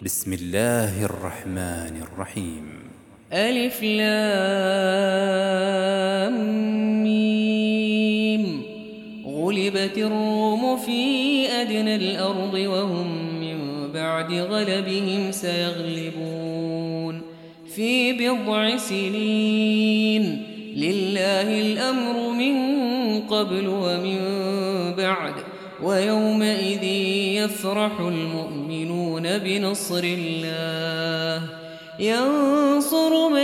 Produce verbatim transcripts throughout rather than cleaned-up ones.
بسم الله الرحمن الرحيم. ألف لام ميم. غلبت الروم في أدنى الأرض وهم من بعد غلبهم سيغلبون في بضع سنين. لله الأمر من قبل ومن بعد، ويومئذ يفرح المؤمنون بنصر الله ينصر من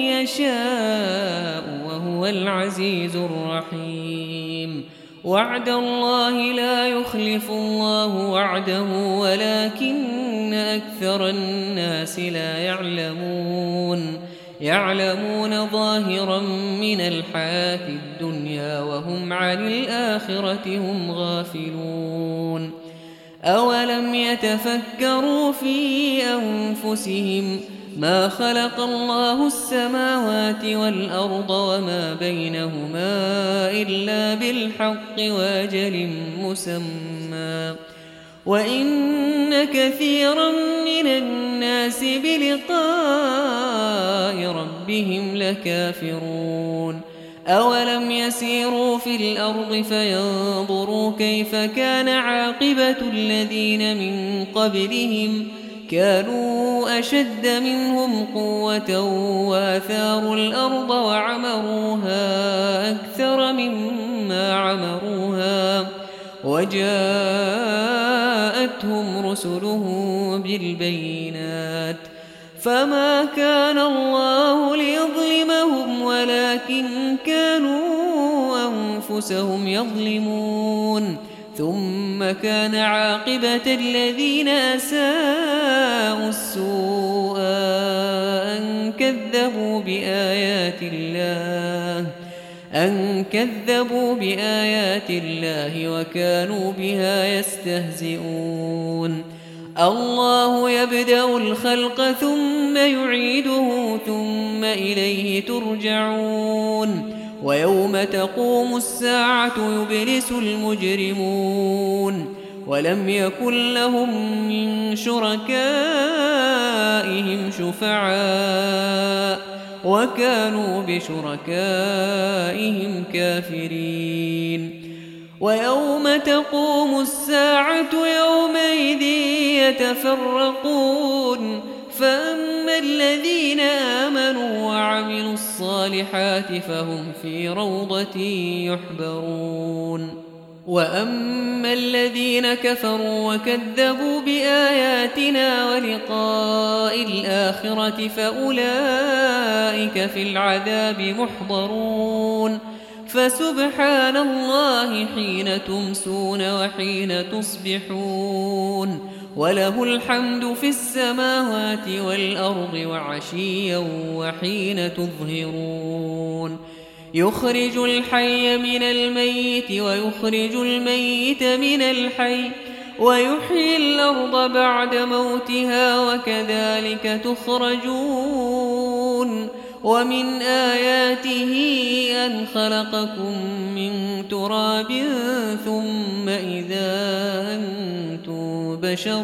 يشاء وهو العزيز الرحيم. وعد الله لا يخلف الله وعده ولكن أكثر الناس لا يعلمون يعلمون ظاهرا من الحياة الدنيا وهم عن الآخرة هم غافلون. أولم يتفكروا في أنفسهم ما خلق الله السماوات والأرض وما بينهما إلا بالحق وأجل مسمى، وإن كثيرا من الناس بلقاء ربهم لكافرون. أولم يسيروا في الأرض فينظروا كيف كان عاقبة الذين من قبلهم كانوا أشد منهم قوة وآثاروا الأرض وعمروها أكثر مما عمروها وجاءتهم رسلهم بالبينات فما كان الله ليظلمهم ولكن كانوا أنفسهم يظلمون. ثم كان عاقبة الذين أساءوا السوء أن كذبوا بآيات الله أن كذبوا بآيات الله وكانوا بها يستهزئون. الله يبدأ الخلق ثم يعيده ثم إليه ترجعون. ويوم تقوم الساعة يبلس المجرمون ولم يكن لهم من شركائهم شفعاء وكانوا بشركائهم كافرين. ويوم تقوم الساعة يومئذ يتفرقون فأما الذين آمنوا وعملوا الصالحات فهم في روضة يحبرون، وأما الذين كفروا وكذبوا بآياتنا ولقاء الآخرة فأولئك في العذاب محضرون. فسبحان الله حين تمسون وحين تصبحون، وله الحمد في السماوات والأرض وعشيا وحين تظهرون. يخرج الحي من الميت ويخرج الميت من الحي ويحيي الأرض بعد موتها وكذلك تخرجون. ومن آياته أن خلقكم من تراب ثم إذا أنتم بشر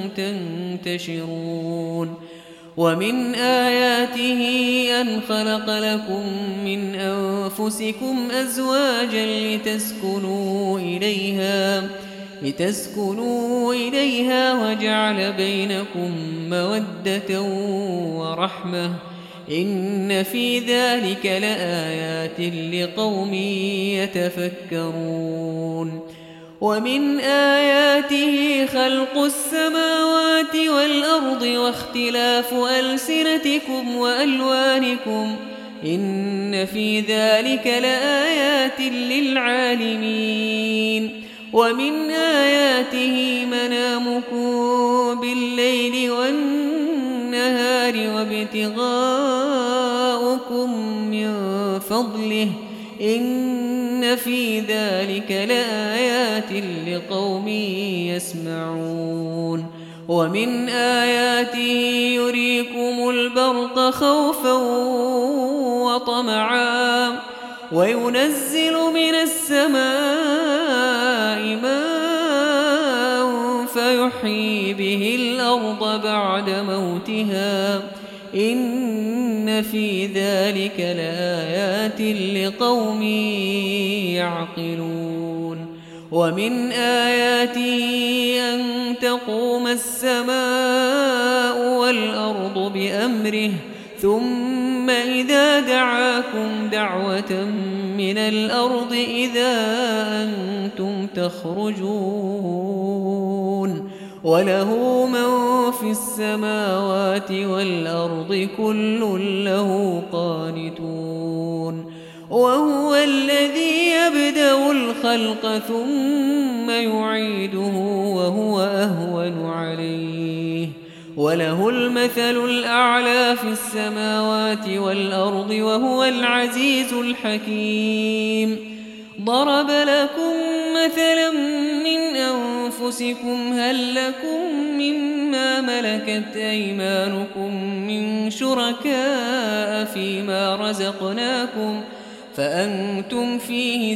تنتشرون. ومن آياته أن خلق لكم من أنفسكم أزواجا لتسكنوا إليها لتسكنوا إليها وجعل بينكم مودة ورحمة إن في ذلك لآيات لقوم يتفكرون. ومن آياته خلق السماوات والأرض واختلاف ألسنتكم وألوانكم إن في ذلك لآيات للعالمين. ومن آياته منامكم بالليل والنهار وابتغاؤكم من فضله إن في ذلك لآيات لقوم يسمعون. ومن آياته يريكم البرق خوفا وطمعا وينزل من السماء ماء ويحيي به الأرض بعد موتها إن في ذلك لآيات لقوم يعقلون ومن آياته أن تقوم السماء والأرض بأمره ثم إذا دعاكم دعوة من الأرض إذا أنتم تخرجون وله من في السماوات والأرض كل له قانتون وهو الذي يبدأ الخلق ثم يعيده وهو أهون عليه وله المثل الأعلى في السماوات والأرض وهو العزيز الحكيم ضرب لكم مثلا من أنفسكم هل لكم مما ملكت أيمانكم من شركاء فيما رزقناكم فأنتم فيه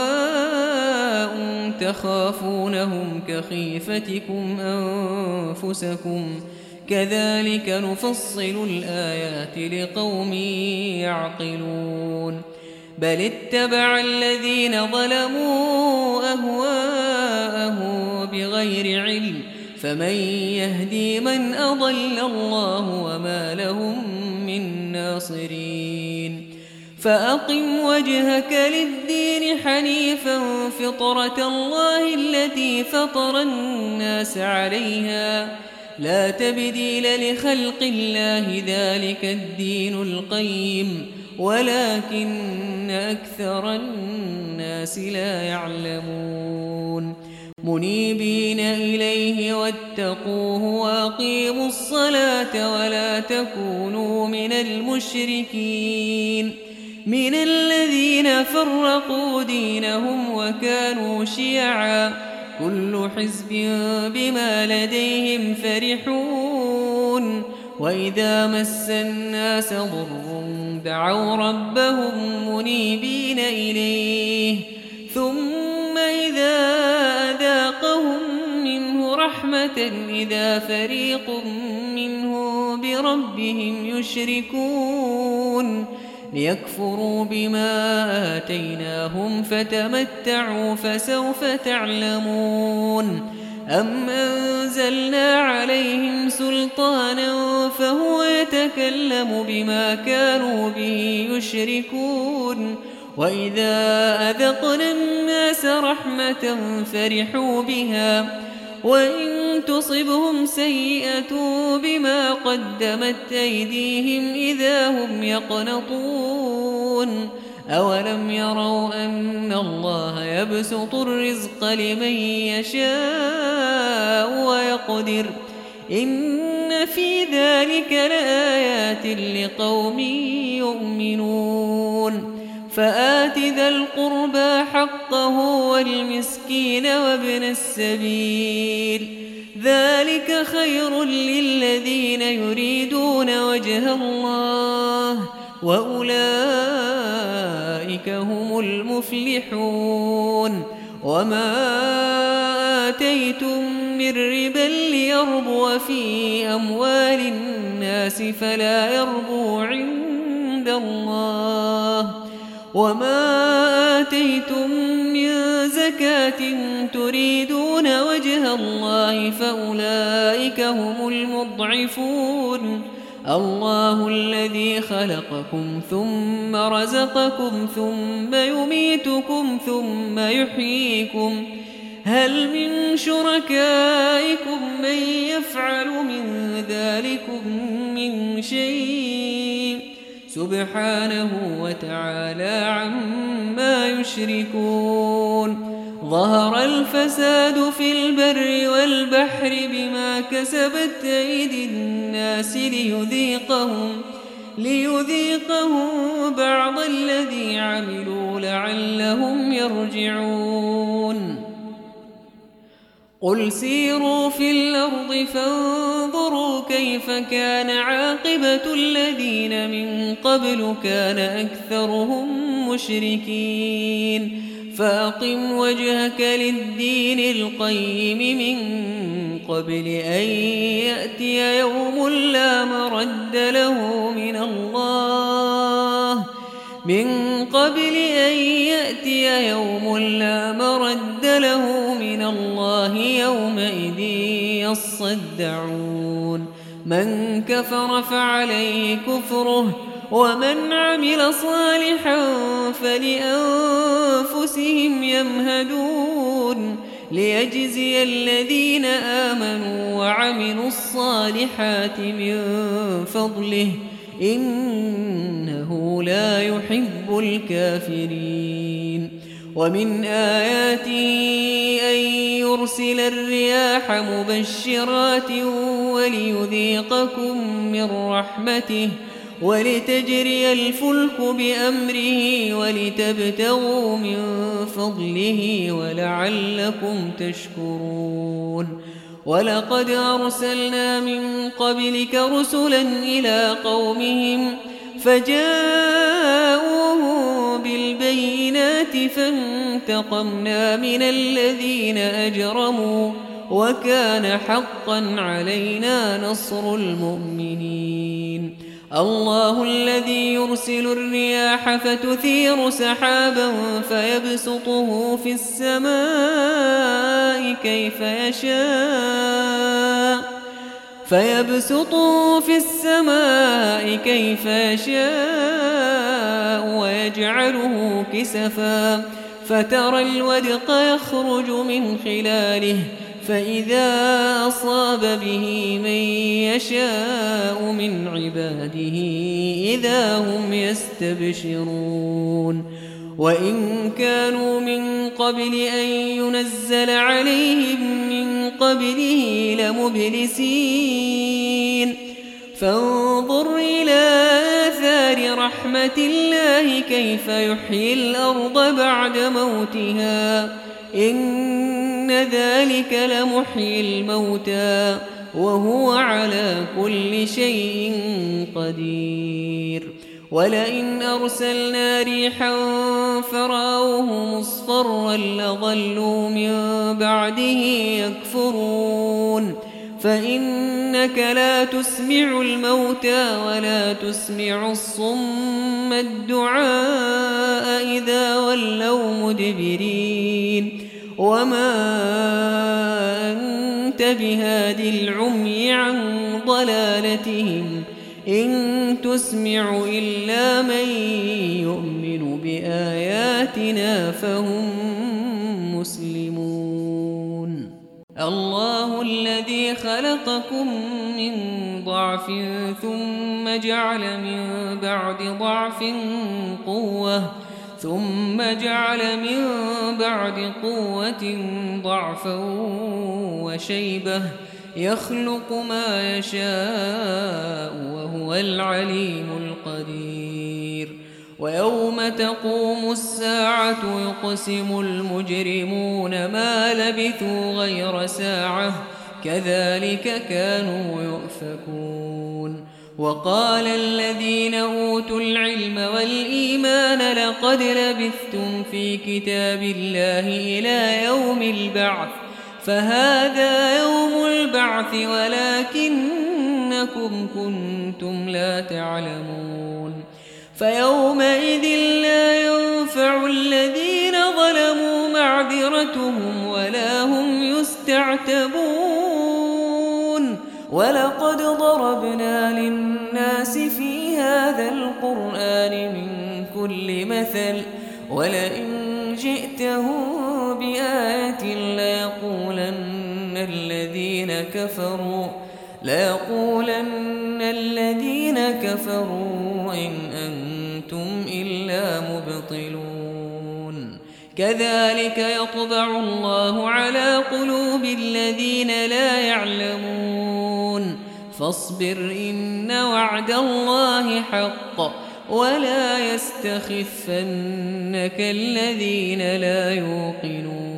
سواء تخافونهم كخيفتكم أنفسكم كذلك نفصل الآيات لقوم يعقلون بل اتبع الذين ظلموا أهواءهم بغير علم فمن يهدي من أضل الله وما لهم من ناصرين فأقم وجهك للدين حنيفا فطرة الله التي فطر الناس عليها لا تبديل لخلق الله ذلك الدين القيم ولكن أكثر الناس لا يعلمون منيبين إليه واتقوه وأقيموا الصلاة ولا تكونوا من المشركين من الذين فرقوا دينهم وكانوا شيعا كل حزب بما لديهم فرحون وإذا مس الناس ضر دعوا ربهم منيبين إليه ثم إذا أذاقهم منه رحمة إذا فريق منهم بربهم يشركون ليكفروا بما آتيناهم فتمتعوا فسوف تعلمون أم أنزلنا عليهم سلطانا فهو يتكلم بما كانوا به يشركون وإذا أذقنا الناس رحمة فرحوا بها وإن تصبهم سيئة بما قدمت أيديهم إذا هم يقنطون أولم يروا أن الله يبسط الرزق لمن يشاء ويقدر إن في ذلك لآيات لقوم يؤمنون فآت ذا القربى حقه والمسكين وابن السبيل ذلك خير للذين يريدون وجه الله وأولئك هم المفلحون وما آتيتم من ربا ليربو في أموال الناس فلا يربو عند الله وما آتيتم من زكاة تريدون وجه الله فأولئك هم المضعفون الله الذي خلقكم ثم رزقكم ثم يميتكم ثم يحييكم هل من شركائكم من يفعل من ذلكم من شيء سبحانه وتعالى عما يشركون ظهر الفساد في البر والبحر بما كسبت أيدي الناس ليذيقهم ليذيقهم بعض الذي عملوا لعلهم يرجعون قل سيروا في الأرض فانظروا كيف كان عاقبة الذين من قبل كان أكثرهم مشركين فأقم وجهك للدين القيم من قبل أن يأتي يوم لا مرد له من الله من قبل أن يأتي يوم لا مرد له من الله يومئذ يصدعون من كفر فعليه كفره ومن عمل صالحا فلأنفسهم يمهدون ليجزي الذين آمنوا وعملوا الصالحات من فضله إنه لا يحب الكافرين ومن آياته أن يرسل الرياح مبشرات وليذيقكم من رحمته ولتجري الفلك بأمره ولتبتغوا من فضله ولعلكم تشكرون ولقد أرسلنا من قبلك رسلا إلى قومهم فجاءوهم بالبينات فانتقمنا من الذين أجرموا وكان حقا علينا نصر المؤمنين الله الذي يرسل الرياح فتثير سحابا فيبسطه في السماء كيف يشاء فيبسطه في السماء كيف يشاء ويجعله كسفا فترى الودق يخرج من خلاله فإذا أصاب به من يشاء من عباده إذا هم يستبشرون وإن كانوا من قبل أن ينزل عليهم من قبله لمبلسين فانظر إلى آثار رحمة الله كيف يحيي الأرض بعد موتها إن ذلك لمحيي الموتى وهو على كل شيء قدير ولئن أرسلنا ريحا فرأوه مصفرا لظلوا من بعده يكفرون فإنك لا تسمع الموتى ولا تسمع الصم الدعاء إذا ولوا مدبرين وما أنت بهاد العمي عن ضلالتهم إن تسمع إلا من يؤمن بآياتنا فهم مسلمون الله الذي خلقكم من ضعف ثم جعل من بعد ضعف قوة ثم جعل من بعد قوة ضعفا وشيبة يخلق ما يشاء وهو العليم القدير ويوم تقوم الساعة يقسم المجرمون ما لبثوا غير ساعة كذلك كانوا يؤفكون وقال الذين أوتوا العلم والإيمان لقد لبثتم في كتاب الله إلى يوم البعث فهذا يوم البعث ولكنكم كنتم لا تعلمون فيومئذ لا ينفع الذين ظلموا معذرتهم ولا هم يستعتبون ولقد ضربنا للناس في هذا القرآن من كل مثل ولئن جئتهم بآية ليقولن الذين كفروا ليقولن الذين كفروا إن أنتم إلا مبطلون كذلك يطبع الله على قلوب الذين لا يعلمون فاصبر إن وعد الله حق ولا يستخفنك الذين لا يوقنون